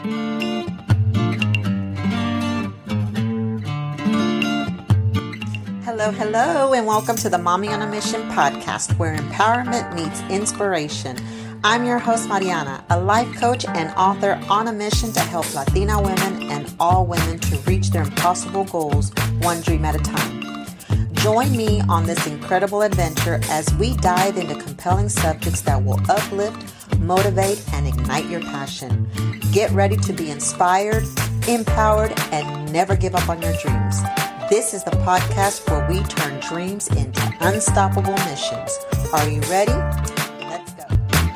Hello, and welcome to the Mommy on a Mission podcast, where empowerment meets inspiration. I'm your host, Mariana, a life coach and author on a mission to help Latina women and all women to reach their impossible goals, one dream at a time. Join me on this incredible adventure as we dive into compelling subjects that will uplift, motivate, and ignite your passion. Get ready to be inspired, empowered, and never give up on your dreams. This is the podcast where we turn dreams into unstoppable missions. Are you ready? Let's go.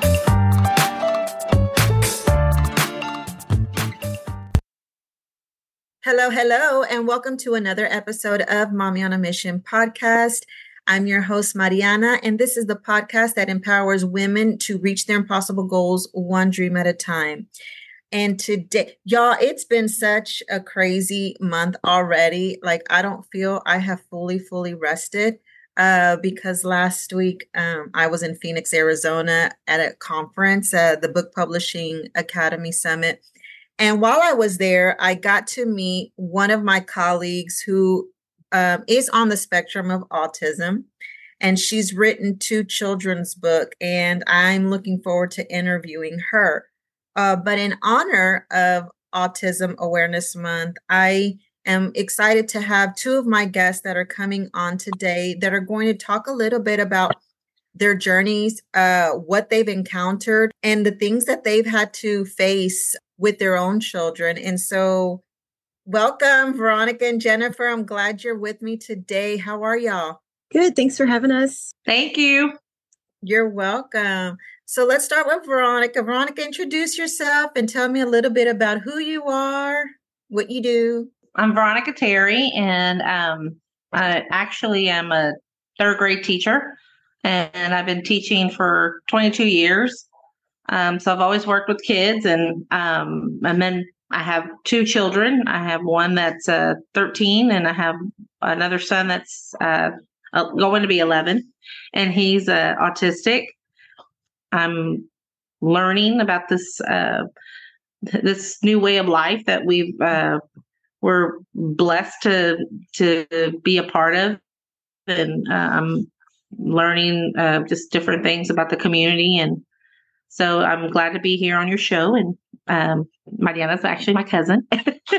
Hello, and welcome to another episode of Mommy on a Mission podcast. I'm your host, Mariana, and this is the podcast that empowers women to reach their impossible goals one dream at a time. And today, y'all, it's been such a crazy month already. Like, I don't feel I have fully rested because last week I was in Phoenix, Arizona at a conference, the Book Publishing Academy Summit. And while I was there, I got to meet one of my colleagues who is on the spectrum of autism. And she's written 2 children's books, and I'm looking forward to interviewing her. But in honor of Autism Awareness Month, I am excited to have 2 of my guests that are coming on today that are going to talk a little bit about their journeys, what they've encountered, and the things that they've had to face with their own children. And so welcome, Veronica and Jennifer. I'm glad you're with me today. How are y'all? Good. Thanks for having us. Thank you. You're welcome. So let's start with Veronica. Veronica, introduce yourself and tell me a little bit about who you are, what you do. I'm Veronica Terry, and I actually am a 3rd grade teacher, and I've been teaching for 22 years. So I've always worked with kids, and then I have 2 children. I have one that's 13, and I have another son that's going to be 11, and he's autistic. I'm learning about this new way of life that we're blessed to be a part of, and I'm learning just different things about the community. And so I'm glad to be here on your show. And Mariana's actually my cousin,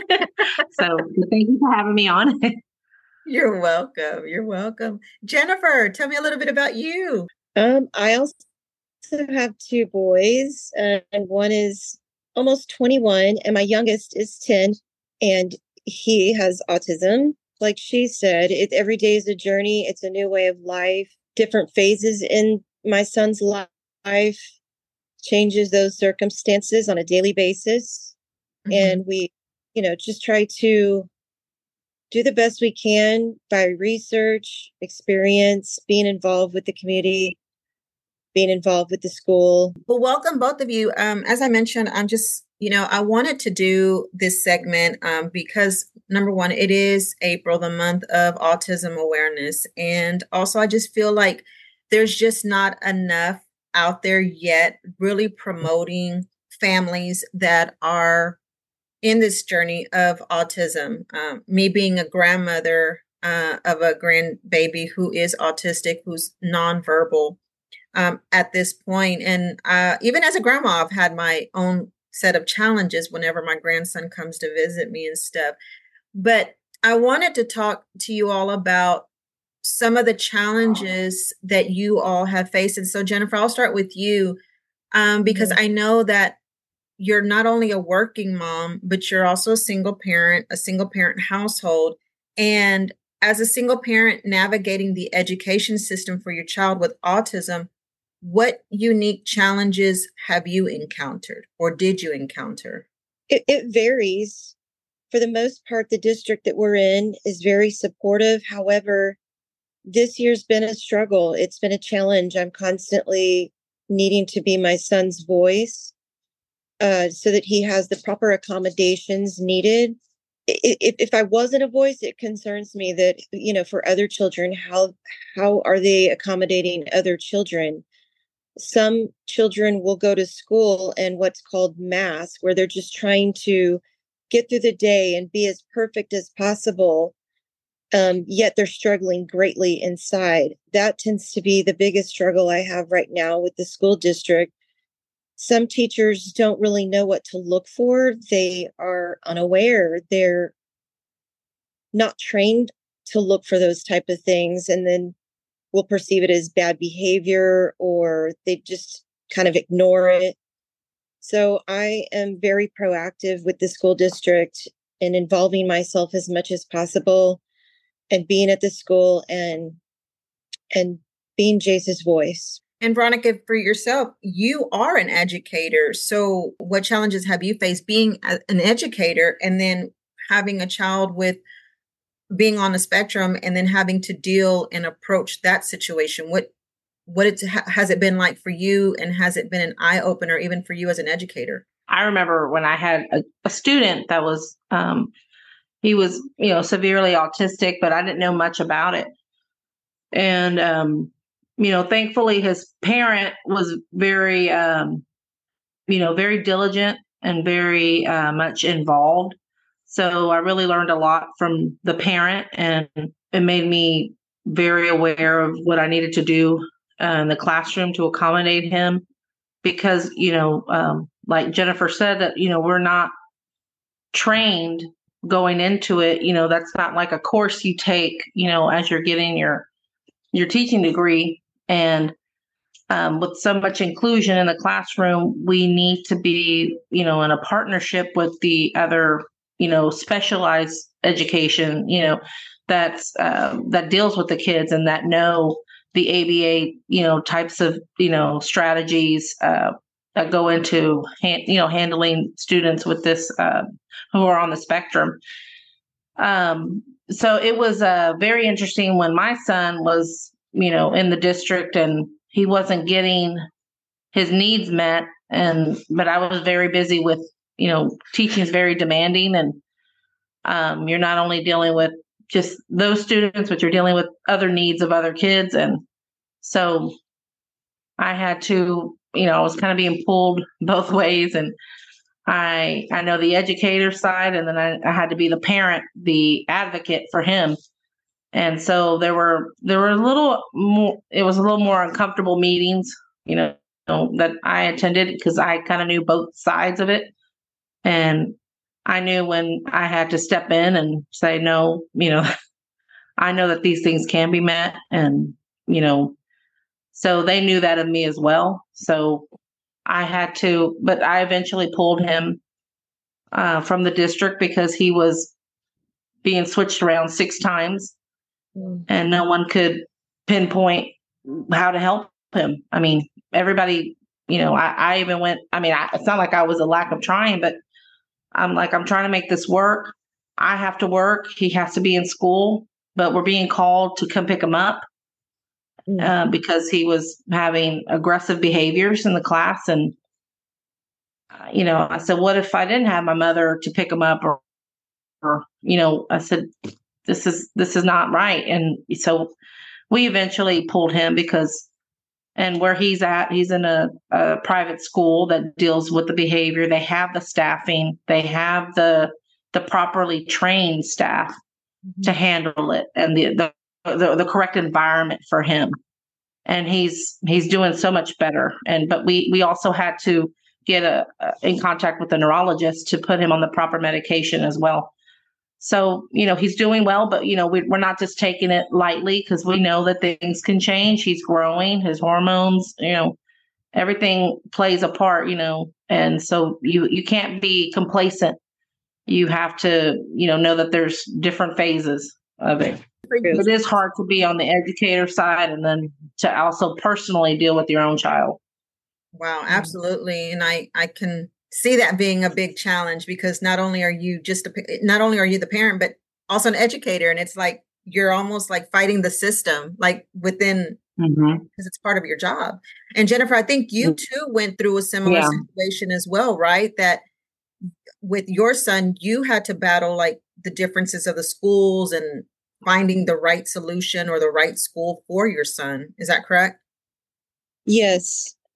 so thank you for having me on. You're welcome. Jennifer, tell me a little bit about you. I also have 2 boys, and one is almost 21, and my youngest is 10, and he has autism. Like she said, every day is a journey. It's a new way of life, different phases in my son's life, changes those circumstances on a daily basis. Mm-hmm. And we, just try to do the best we can by research, experience, being involved with the community, being involved with the school. Well, welcome both of you. As I mentioned, I'm just, I wanted to do this segment because number one, it is April, the month of autism awareness. And also I just feel like there's just not enough out there yet really promoting families that are in this journey of autism. Me being a grandmother of a grandbaby who is autistic, who's nonverbal. At this point. And even as a grandma, I've had my own set of challenges whenever my grandson comes to visit me and stuff. But I wanted to talk to you all about some of the challenges that you all have faced. And so, Jennifer, I'll start with you because I know that you're not only a working mom, but you're also a single parent household. And as a single parent navigating the education system for your child with autism, what unique challenges have you encountered or did you encounter? It varies. For the most part, the district that we're in is very supportive. However, this year's been a struggle. It's been a challenge. I'm constantly needing to be my son's voice so that he has the proper accommodations needed. If I wasn't a voice, it concerns me that, for other children, how are they accommodating other children? Some children will go to school and what's called mass, where they're just trying to get through the day and be as perfect as possible. Yet they're struggling greatly inside. That tends to be the biggest struggle I have right now with the school district. Some teachers don't really know what to look for. They are unaware. They're not trained to look for those type of things, and then will perceive it as bad behavior, or they just kind of ignore it. So I am very proactive with the school district and involving myself as much as possible and being at the school and being Jace's voice. And Veronica, for yourself, you are an educator. So what challenges have you faced being an educator and then having a child with being on the spectrum and then having to deal and approach that situation? Has it been like for you, and has it been an eye opener even for you as an educator? I remember when I had a student that was, he was, severely autistic, but I didn't know much about it. And, thankfully his parent was very, very diligent and very much involved. So I really learned a lot from the parent, and it made me very aware of what I needed to do in the classroom to accommodate him. Because, like Jennifer said, that, we're not trained going into it. That's not like a course you take, as you're getting your teaching degree. And with so much inclusion in the classroom, we need to be, in a partnership with the other, specialized education, that's that deals with the kids and that know the ABA, types of, strategies that go into, handling students with this who are on the spectrum. So it was very interesting when my son was, in the district and he wasn't getting his needs met. But I was very busy with, teaching is very demanding, and you're not only dealing with just those students, but you're dealing with other needs of other kids. And so I had to, I was kind of being pulled both ways. And I know the educator side, and then I had to be the parent, the advocate for him. And so there were a little more, it was a little more uncomfortable meetings, that I attended because I kind of knew both sides of it. And I knew when I had to step in and say, no, I know that these things can be met. And, so they knew that of me as well. So I had to, but I eventually pulled him from the district because he was being switched around 6 times and no one could pinpoint how to help him. I mean, everybody, I even went, it's not like I was a lack of trying, but I'm trying to make this work. I have to work. He has to be in school, but we're being called to come pick him up because he was having aggressive behaviors in the class. And, I said, what if I didn't have my mother to pick him up or I said, this is not right. And so we eventually pulled him and where he's at, he's in a private school that deals with the behavior. They have the staffing, they have the properly trained staff to handle it, and the correct environment for him. And he's doing so much better. But we also had to get in contact with the neurologist to put him on the proper medication as well. So, he's doing well, but, we're not just taking it lightly because we know that things can change. He's growing, his hormones, everything plays a part, and so you can't be complacent. You have to, know that there's different phases of it. It is hard to be on the educator side and then to also personally deal with your own child. Wow, absolutely. And I can see that being a big challenge because not only are you the parent, but also an educator. And it's like, you're almost like fighting the system, like within, because it's part of your job. And Jennifer, I think you too went through a similar situation as well, right? That with your son, you had to battle like the differences of the schools and finding the right solution or the right school for your son. Is that correct? Yes.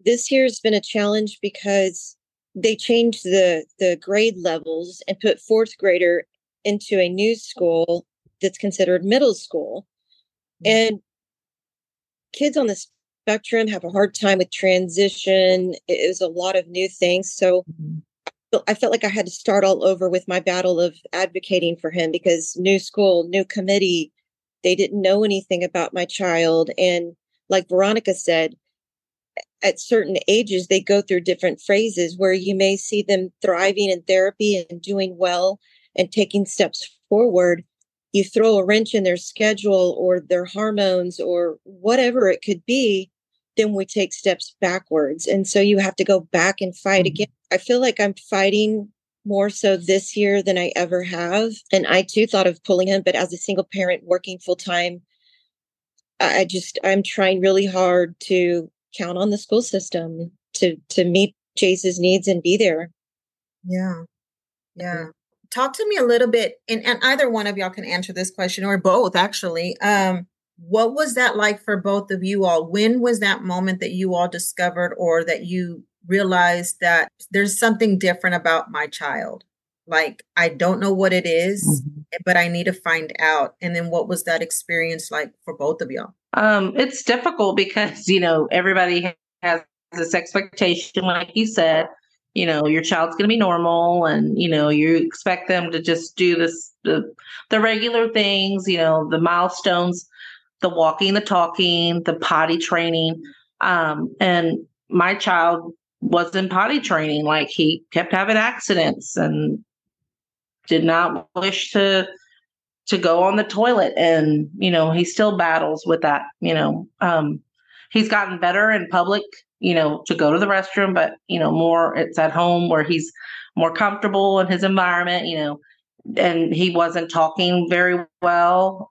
this year's been a challenge because they changed the grade levels and put fourth grader into a new school that's considered middle school. And kids on the spectrum have a hard time with transition. It was a lot of new things. So I felt like I had to start all over with my battle of advocating for him, because new school, new committee, they didn't know anything about my child. And like Veronica said, at certain ages, they go through different phases where you may see them thriving in therapy and doing well and taking steps forward. You throw a wrench in their schedule or their hormones or whatever it could be, then we take steps backwards. And so you have to go back and fight again. I feel like I'm fighting more so this year than I ever have. And I too thought of pulling him, but as a single parent working full time, I'm trying really hard to count on the school system to meet Chase's needs and be there. Yeah. Yeah. Talk to me a little bit, and either one of y'all can answer this question, or both actually. What was that like for both of you all? When was that moment that you all discovered, or that you realized that there's something different about my child? Like, I don't know what it is, but I need to find out. And then what was that experience like for both of y'all? It's difficult because, everybody has this expectation, like you said, your child's going to be normal, and, you expect them to just do the regular things, the milestones, the walking, the talking, the potty training. And my child was in potty training. Like, he kept having accidents and did not wish to go on the toilet. And, he still battles with that. He's gotten better in public, to go to the restroom, but, more it's at home where he's more comfortable in his environment, and he wasn't talking very well.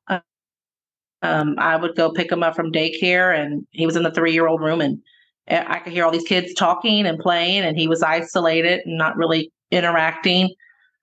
I would go pick him up from daycare, and he was in the 3-year-old room, and I could hear all these kids talking and playing, and he was isolated and not really interacting,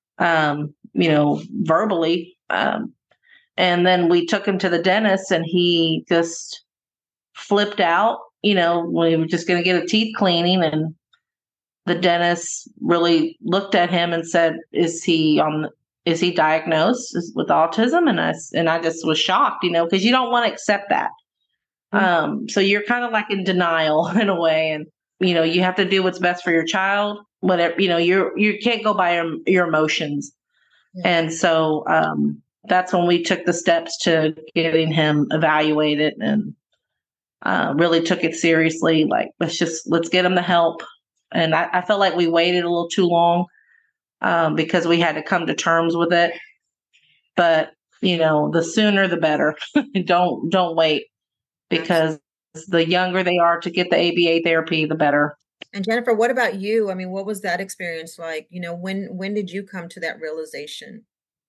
verbally. And then we took him to the dentist, and he just flipped out, when we were just going to get a teeth cleaning. And the dentist really looked at him and said, is he diagnosed with autism? And I just was shocked, because you don't want to accept that. So you're kind of like in denial in a way. And, you have to do what's best for your child. Whatever, you can't go by your emotions. Yeah. And so, that's when we took the steps to getting him evaluated, and really took it seriously. Like, let's get him the help. And I felt like we waited a little too long, because we had to come to terms with it. But, the sooner the better. Don't wait, because the younger they are to get the ABA therapy, the better. And Jennifer, what about you? I mean, what was that experience like? When did you come to that realization?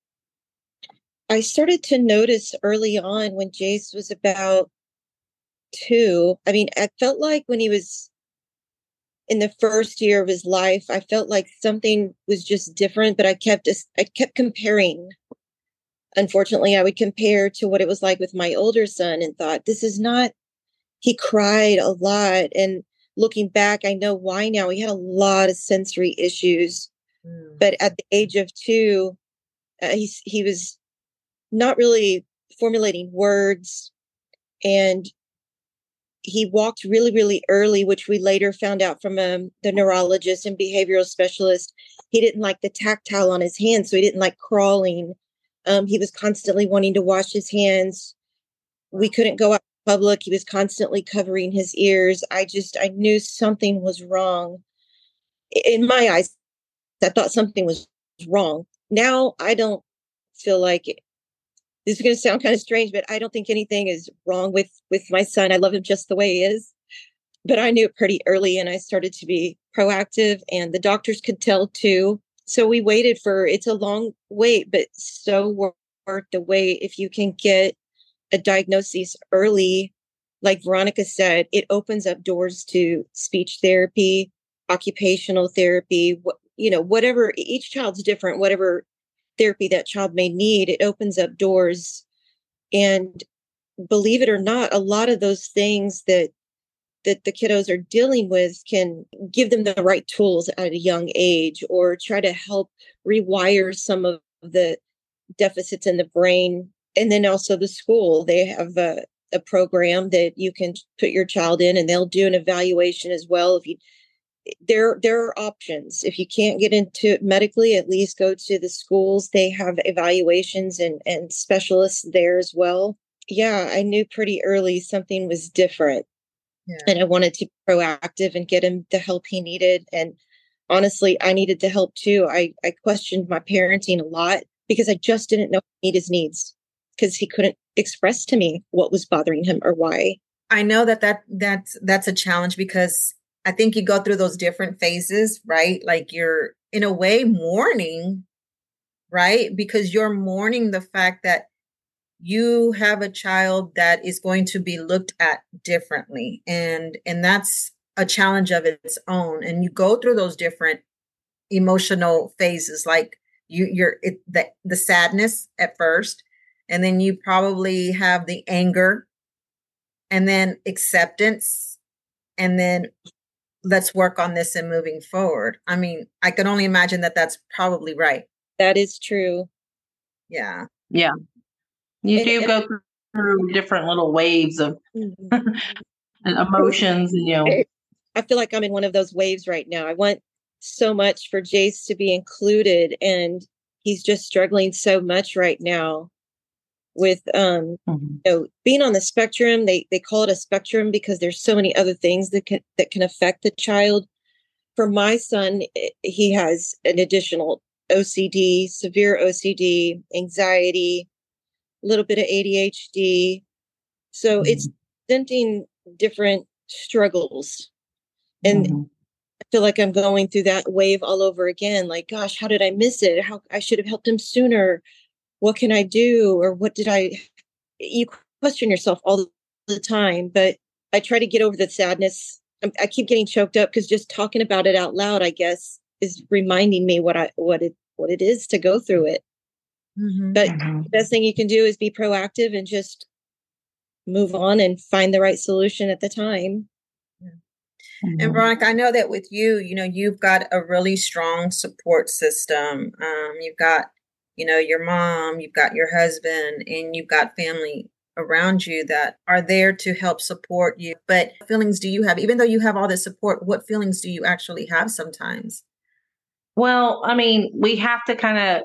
I started to notice early on when Jace was about 2. I mean, I felt like when he was in the first year of his life, I felt like something was just different, but I kept comparing. Unfortunately, I would compare to what it was like with my older son and thought, this is not, he cried a lot. And looking back, I know why now. He had a lot of sensory issues, but at the age of 2, he was not really formulating words, and he walked really, really early, which we later found out from the neurologist and behavioral specialist. He didn't like the tactile on his hands, so he didn't like crawling. He was constantly wanting to wash his hands. We couldn't go out in public. He was constantly covering his ears. I knew something was wrong. In my eyes, I thought something was wrong. Now I don't feel like it. This is going to sound kind of strange, but I don't think anything is wrong with my son. I love him just the way he is. But I knew it pretty early, and I started to be proactive, and the doctors could tell too. So we waited it's a long wait, but so worth the wait. If you can get a diagnosis early, like Veronica said, it opens up doors to speech therapy, occupational therapy, whatever. Each child's different, whatever therapy that child may need, it opens up doors. And believe it or not, a lot of those things that that the kiddos are dealing with can give them the right tools at a young age, or try to help rewire some of the deficits in the brain. And then also the school, they have a program that you can put your child in, and they'll do an evaluation as well. If you there are options. If you can't get into it medically, at least go to the schools. They have evaluations and specialists there as well. Yeah, I knew pretty early something was different. Yeah. And I wanted to be proactive and get him the help he needed. And honestly, I needed the help too. I questioned my parenting a lot because I just didn't know meet his needs, because he couldn't express to me what was bothering him or why. I know that's a challenge, because I think you go through those different phases, right? Like you're in a way mourning, right? Because you're mourning the fact that you have a child that is going to be looked at differently. And that's a challenge of its own. And you go through those different emotional phases, like the sadness at first, and then you probably have the anger, and then acceptance, and then let's work on this and moving forward. I mean, I can only imagine that that's probably right. That is true. Yeah. Yeah. You do go through different little waves of emotions, I feel like I'm in one of those waves right now. I want so much for Jace to be included, and he's just struggling so much right now with being on the spectrum. They call it a spectrum because there's so many other things that can affect the child. For my son, he has an additional OCD, severe OCD, anxiety, a little bit of ADHD. So it's presenting different struggles. And I feel like I'm going through that wave all over again. Like, gosh, how did I miss it? How I should have helped him sooner. What can I do? Or you question yourself all the time, but I try to get over the sadness. I keep getting choked up because just talking about it out loud, I guess, is reminding me what it is to go through it. But the best thing you can do is be proactive and just move on and find the right solution at the time. And Veronica, I know that with you, you've got a really strong support system. You've got, your mom, you've got your husband, and you've got family around you that are there to help support you. But what feelings do you have, even though you have all this support, what feelings do you actually have sometimes? Well, I mean, we have to kind of,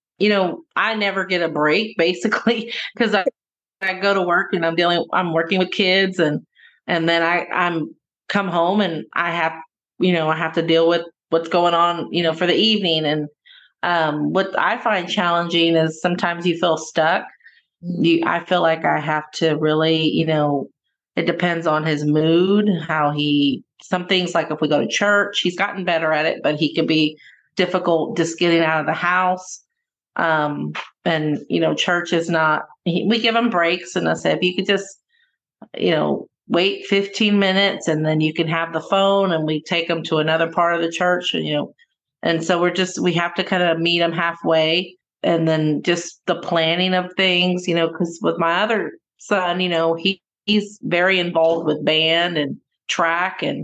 I never get a break basically, because I go to work and I'm working with kids, and then I'm come home and I have to deal with what's going on, for the evening. And what I find challenging is sometimes you feel stuck. I feel like I have to really, it depends on his mood, some things, like if we go to church, he's gotten better at it, but he can be difficult just getting out of the house. And, church is not, we give him breaks, and I say, if you could just, wait 15 minutes and then you can have the phone, and we take them to another part of the church, and so we have to kind of meet them halfway. And then just the planning of things, because with my other son, he's very involved with band and track. And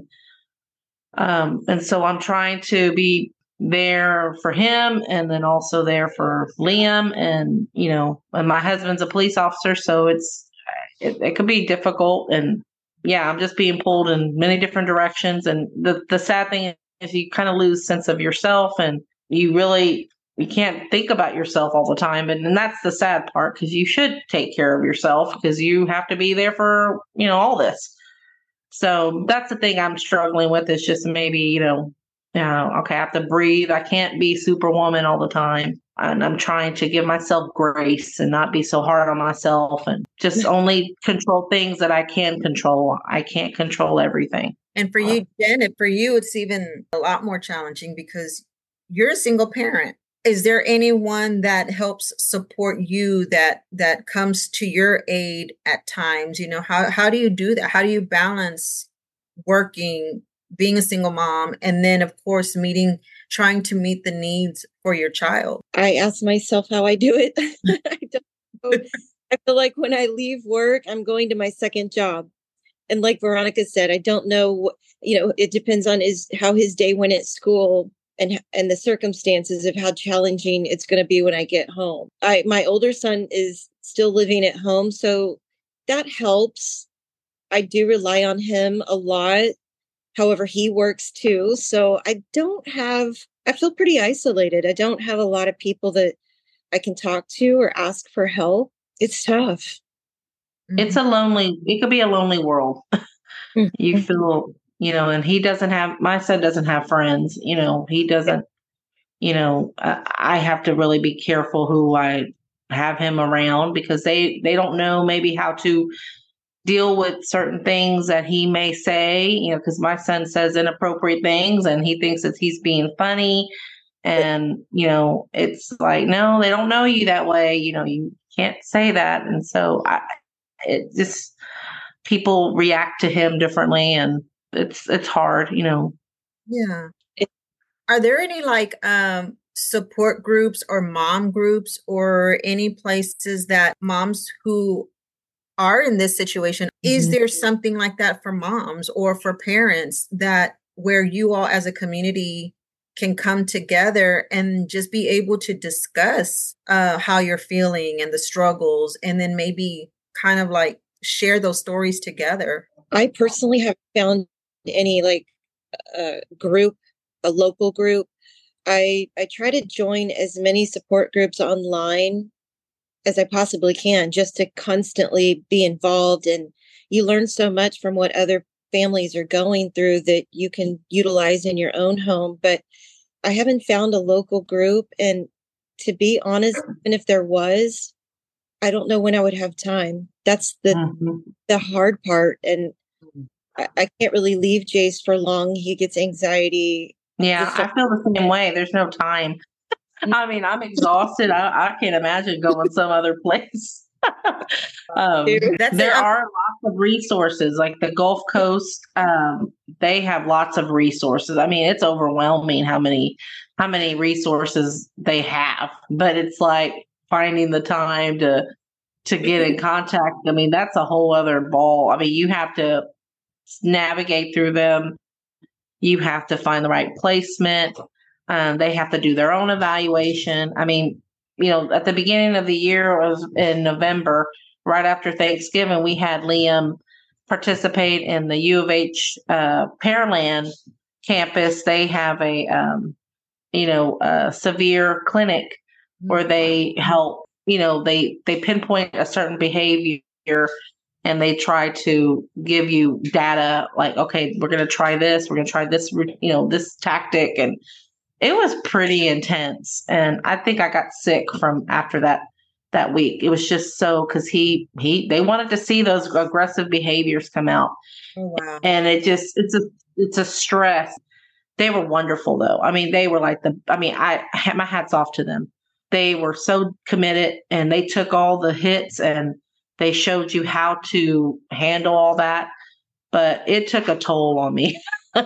so I'm trying to be there for him, and then also there for Liam, and, and my husband's a police officer. So it could be difficult. And yeah, I'm just being pulled in many different directions. And the sad thing is you kind of lose sense of yourself, and you can't think about yourself all the time. And that's the sad part, because you should take care of yourself, because you have to be there for, all this. So that's the thing I'm struggling with, is just maybe, okay, I have to breathe. I can't be superwoman all the time. And I'm trying to give myself grace and not be so hard on myself, and just only control things that I can control. I can't control everything. And for you, Jen, it's even a lot more challenging because you're a single parent. Is there anyone that helps support you that comes to your aid at times? How do you do that? How do you balance working, being a single mom, and then of course trying to meet the needs for your child? I ask myself how I do it. I don't know. I feel like when I leave work, I'm going to my second job. And like Veronica said, I don't know, it depends on how his day went at school and the circumstances of how challenging it's going to be when I get home. My older son is still living at home, so that helps. I do rely on him a lot. However, he works too. So I feel pretty isolated. I don't have a lot of people that I can talk to or ask for help. It's tough. It could be a lonely world. You feel, and my son doesn't have friends, he doesn't, I have to really be careful who I have him around because they don't know maybe how to deal with certain things that he may say, because my son says inappropriate things and he thinks that he's being funny. And, it's like, no, they don't know you that way. You can't say that. And so people react to him differently and it's hard, Yeah. Are there any support groups or mom groups or any places that moms who are in this situation, is there something like that for moms or for parents that where you all as a community can come together and just be able to discuss how you're feeling and the struggles and then maybe kind of share those stories together? I personally haven't found any group, a local group. I try to join as many support groups online as I possibly can just to constantly be involved. And you learn so much from what other families are going through that you can utilize in your own home. But I haven't found a local group. And to be honest, even if there was, I don't know when I would have time. That's the hard part. And I can't really leave Jace for long. He gets anxiety. Yeah, I feel the same way. There's no time. I mean, I'm exhausted. I can't imagine going some other place. There are lots of resources, like the Gulf Coast. They have lots of resources. I mean, it's overwhelming how many resources they have. But it's like finding the time to get in contact. I mean, that's a whole other ball. I mean, you have to navigate through them. You have to find the right placement. They have to do their own evaluation. I mean, at the beginning of the year, it was in November, right after Thanksgiving, we had Liam participate in the U of H Pearland campus. They have a severe clinic where they help, they pinpoint a certain behavior and they try to give you data like, okay, we're going to try this, this tactic. And it was pretty intense. And I think I got sick from after that week. It was just so, because they wanted to see those aggressive behaviors come out. Oh, wow. And it's a stress. They were wonderful though. I mean, they were I had my hats off to them. They were so committed and they took all the hits and they showed you how to handle all that, but it took a toll on me.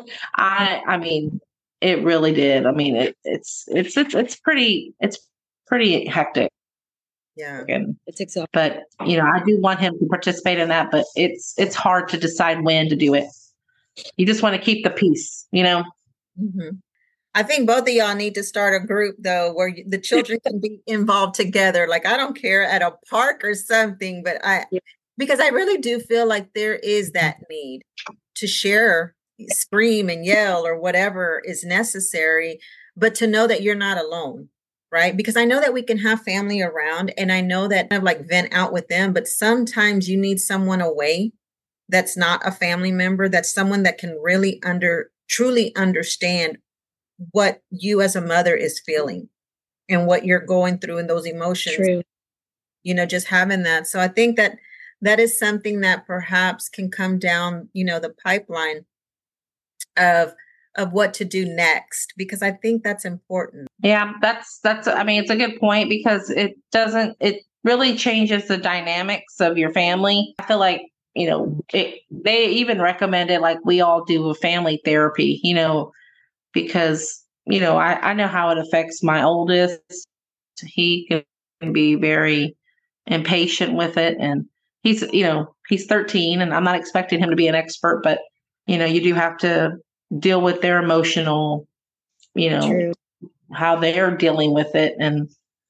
I mean, it really did. I mean, it's pretty hectic. Yeah, it's exhausting. But I do want him to participate in that, but it's hard to decide when to do it. You just want to keep the peace, Mm-hmm. I think both of y'all need to start a group though, where the children can be involved together. Like, I don't care, at a park or something, but because I really do feel like there is that need to share, scream and yell or whatever is necessary, but to know that you're not alone, right? Because I know that we can have family around and I know that kind of vent out with them, but sometimes you need someone away that's not a family member, that's someone that can really truly understand what you as a mother is feeling and what you're going through and those emotions. True. Just having that. So I think that is something that perhaps can come down, the pipeline of what to do next, because I think that's important. Yeah, that's I mean, it's a good point because it really changes the dynamics of your family. I feel like, they even recommended like we all do a family therapy, because, I know how it affects my oldest. He can be very impatient with it. And he's 13, and I'm not expecting him to be an expert, but, you do have to deal with their emotional, True. how they're dealing with it. And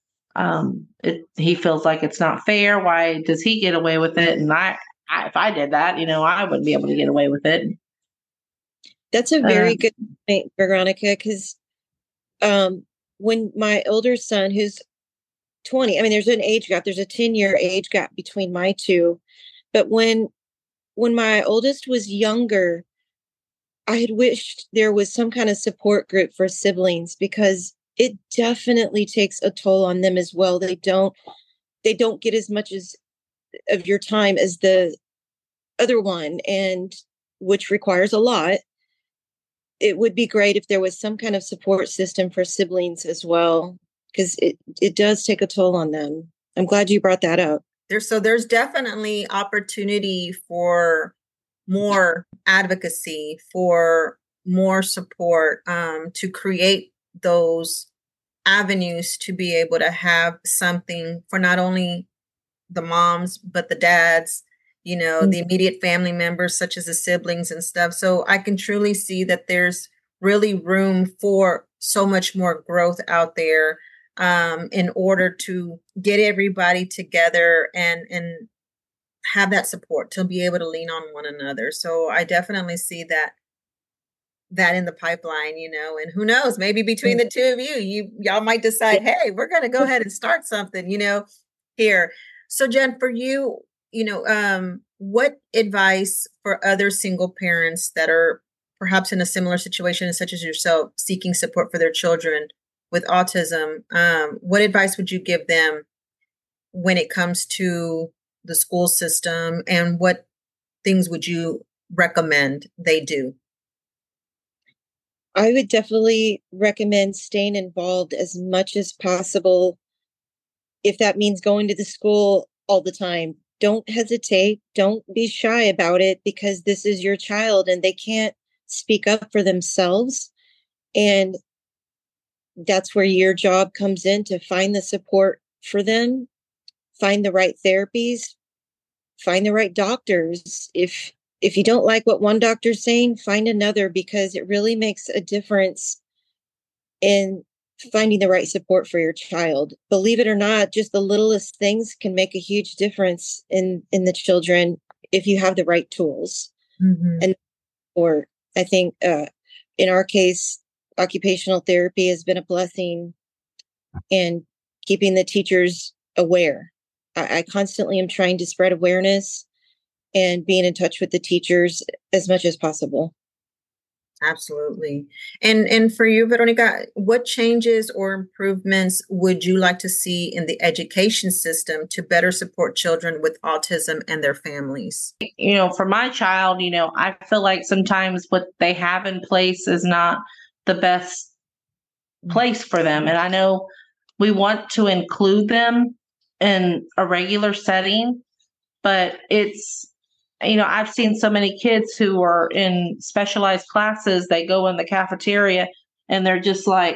he feels like it's not fair. Why does he get away with it? And if I did that, I wouldn't be able to get away with it. That's a very good point, Veronica, because when my older son, who's 20, I mean, there's an age gap, there's a 10-year age gap between my two. But when my oldest was younger, I had wished there was some kind of support group for siblings, because it definitely takes a toll on them as well. They don't get as much of your time as the other one, and which requires a lot. It would be great if there was some kind of support system for siblings as well, because it does take a toll on them. I'm glad you brought that up. There's definitely opportunity for more advocacy, for more support, to create those avenues to be able to have something for not only the moms, but the dads, the immediate family members, such as the siblings and stuff. So I can truly see that there's really room for so much more growth out there, in order to get everybody together and have that support to be able to lean on one another. So I definitely see that in the pipeline, and who knows, maybe between the two of y'all might decide, hey, we're going to go ahead and start something, here. So Jen, for you, what advice for other single parents that are perhaps in a similar situation, such as yourself, seeking support for their children with autism, what advice would you give them when it comes to the school system, and what things would you recommend they do? I would definitely recommend staying involved as much as possible. If that means going to the school all the time, don't hesitate. Don't be shy about it, because this is your child and they can't speak up for themselves. And that's where your job comes in, to find the support for them, find the right therapies, find the right doctors. If you don't like what one doctor's saying, find another, because it really makes a difference in finding the right support for your child. Believe it or not, just the littlest things can make a huge difference in the children if you have the right tools. And or I think in our case, occupational therapy has been a blessing, and keeping the teachers aware. I constantly am trying to spread awareness and being in touch with the teachers as much as possible. Absolutely. And for you, Veronica, what changes or improvements would you like to see in the education system to better support children with autism and their families? For my child, I feel like sometimes what they have in place is not the best place for them. And I know we want to include them in a regular setting, but it's, I've seen so many kids who are in specialized classes. They go in the cafeteria and they're just like,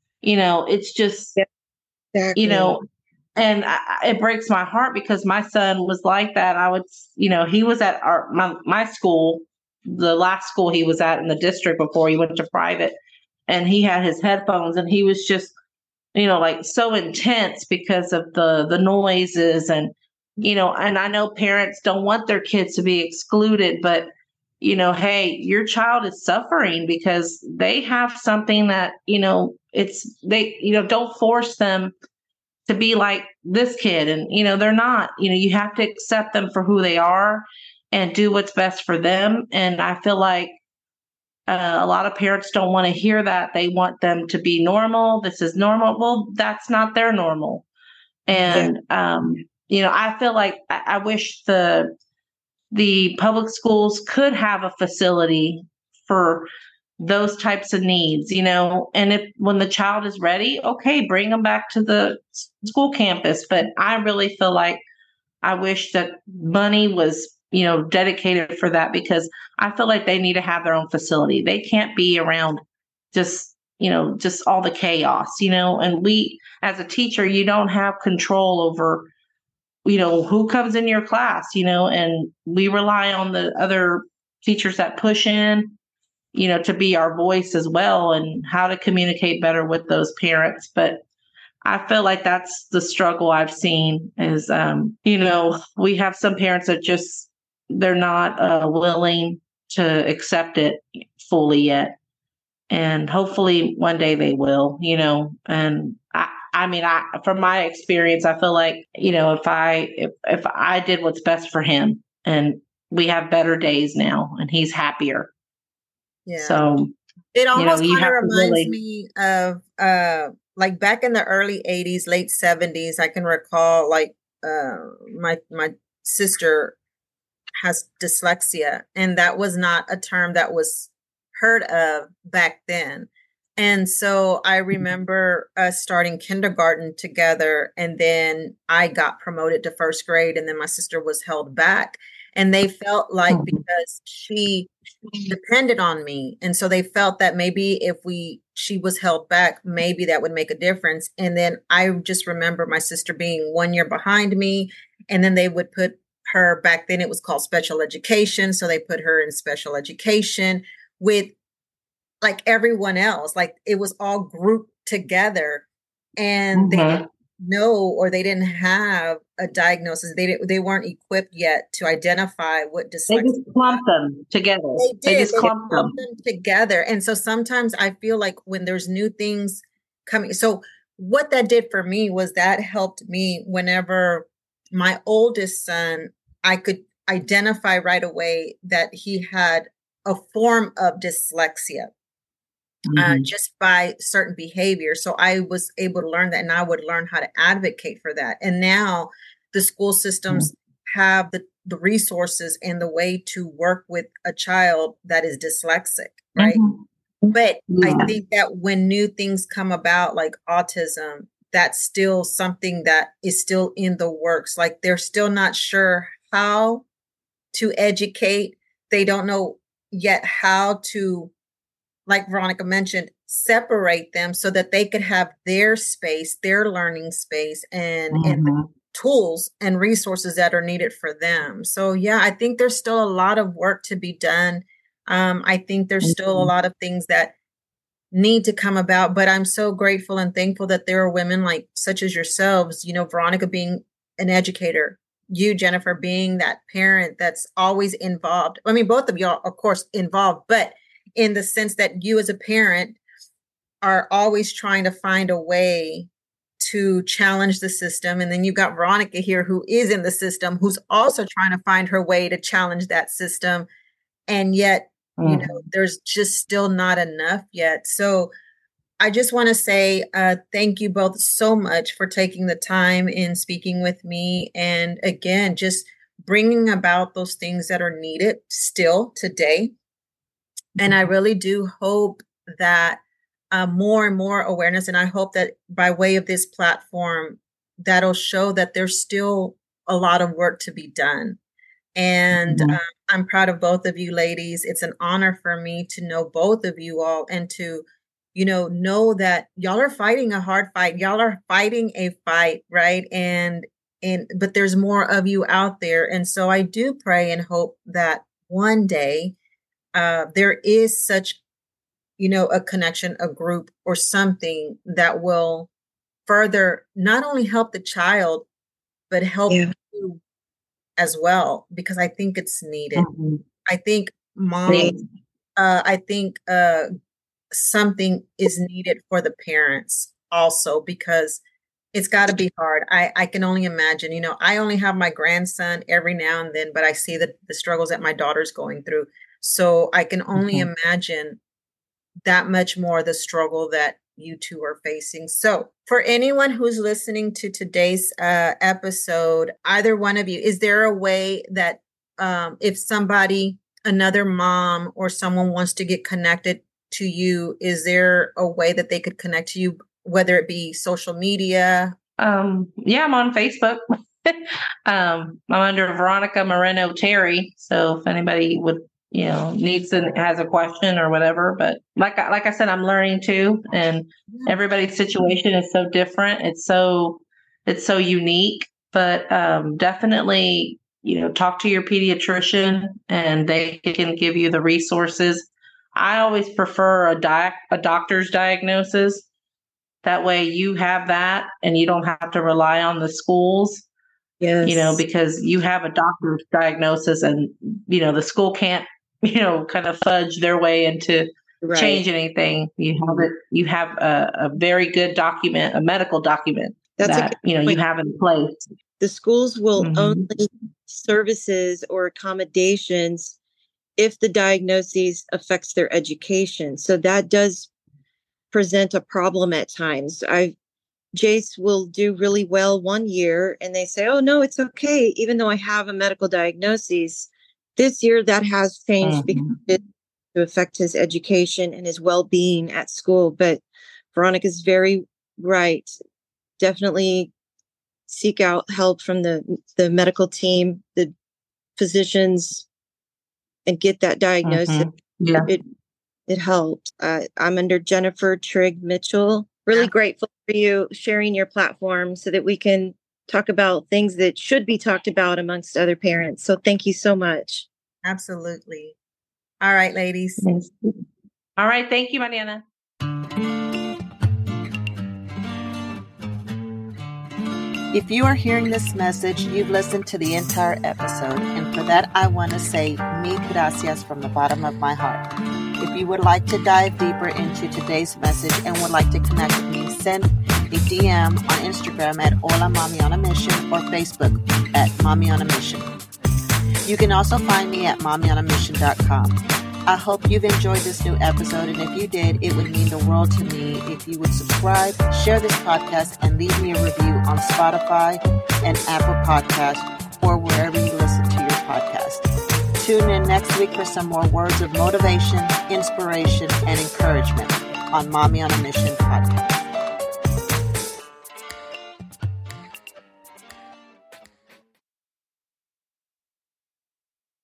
it's just, Exactly. And it breaks my heart, because my son was like that. He was at my school, the last school he was at in the district before he went to private, and he had his headphones and he was just, like so intense because of the noises. And and I know parents don't want their kids to be excluded, but, hey, your child is suffering because they have something that, don't force them to be like this kid. And, they're not, you have to accept them for who they are and do what's best for them. And I feel like a lot of parents don't want to hear that. They want them to be normal. This is normal. Well, that's not their normal. And, I feel like I wish the public schools could have a facility for those types of needs, and when the child is ready, okay, bring them back to the school campus. But I really feel like I wish that money was, dedicated for that, because I feel like they need to have their own facility. They can't be around just all the chaos, and we, as a teacher, you don't have control over who comes in your class, and we rely on the other teachers that push in, to be our voice as well, and how to communicate better with those parents. But I feel like that's the struggle I've seen is, we have some parents that they're not willing to accept it fully yet. And hopefully one day they will, and from my experience, I feel like, if I did what's best for him, and we have better days now and he's happier. Yeah. So it almost you kind of have to reminds really, me of like back in the early 80s, late 70s. I can recall like my sister has dyslexia, and that was not a term that was heard of back then. And so I remember us starting kindergarten together, and then I got promoted to first grade, and then my sister was held back. And they felt like because she depended on me, and so they felt that maybe if she was held back, maybe that would make a difference. And then I just remember my sister being 1 year behind me, and then they would put her, back then it was called special education, so they put her in special education with like everyone else. Like it was all grouped together, and they didn't know, or they didn't have a diagnosis. They weren't equipped yet to identify what dyslexia. They just clumped them together. They just clumped them together. And so sometimes I feel like when there's new things coming, so what that did for me was that helped me whenever my oldest son, I could identify right away that he had a form of dyslexia. Just by certain behavior. So I was able to learn that, and I would learn how to advocate for that. And now the school systems have the resources and the way to work with a child that is dyslexic, right? But I think that when new things come about, like autism, that's still something that is still in the works. Like they're still not sure how to educate. They don't know yet how to, like Veronica mentioned, separate them so that they could have their space, their learning space, and the tools and resources that are needed for them. So yeah, I think there's still a lot of work to be done. I think there's still a lot of things that need to come about, but I'm so grateful and thankful that there are women like such as yourselves, Veronica being an educator, you, Jennifer, being that parent that's always involved. I mean, both of y'all, of course, involved, but in the sense that you as a parent are always trying to find a way to challenge the system. And then you've got Veronica here who is in the system, who's also trying to find her way to challenge that system. And yet, there's just still not enough yet. So I just want to say thank you both so much for taking the time in speaking with me. And again, just bringing about those things that are needed still today. And I really do hope that more and more awareness, and I hope that by way of this platform, that'll show that there's still a lot of work to be done. And I'm proud of both of you ladies. It's an honor for me to know both of you all, and to, know that y'all are fighting a hard fight. Y'all are fighting a fight, right? But there's more of you out there. And so I do pray and hope that one day there is such, a connection, a group, or something that will further not only help the child, but help you as well, because I think it's needed. I think something is needed for the parents also, because it's got to be hard. I can only imagine, I only have my grandson every now and then, but I see the struggles that my daughter's going through. So I can only imagine that much more the struggle that you two are facing. So for anyone who's listening to today's episode, either one of you, is there a way that if somebody, another mom or someone wants to get connected to you, is there a way that they could connect to you, whether it be social media? Yeah, I'm on Facebook. I'm under Veronica Moreno Terry. So if anybody would, has a question or whatever, but like I said, I'm learning too, and everybody's situation is so different. It's so unique. but definitely, talk to your pediatrician and they can give you the resources. I always prefer a doctor's diagnosis. That way you have that and you don't have to rely on the schools. Yes. Because you have a doctor's diagnosis and, the school can't, kind of fudge their way into change anything. You have a very good document, a medical document that you have in place. The schools will only services or accommodations if the diagnosis affects their education. So that does present a problem at times. Jace will do really well one year and they say, oh, no, it's okay. Even though I have a medical diagnosis, this year that has changed because it to affect his education and his well-being at school. But Veronica's very right. Definitely seek out help from the medical team, the physicians, and get that diagnosis. Yeah. It helps. I'm under Jennifer Trigg Mitchell. Really grateful for you sharing your platform so that we can talk about things that should be talked about amongst other parents. So thank you so much. Absolutely. All right, ladies. All right. Thank you, Mariana. If you are hearing this message, you've listened to the entire episode. And for that, I want to say mil gracias from the bottom of my heart. If you would like to dive deeper into today's message and would like to connect with me, send a DM on Instagram at Hola Mommy on a Mission or Facebook at Mommy on a Mission. You can also find me at mommyonamission.com. I hope you've enjoyed this new episode, and if you did, it would mean the world to me if you would subscribe, share this podcast, and leave me a review on Spotify and Apple Podcasts or wherever you listen to your podcast. Tune in next week for some more words of motivation, inspiration, and encouragement on Mommy on a Mission podcast.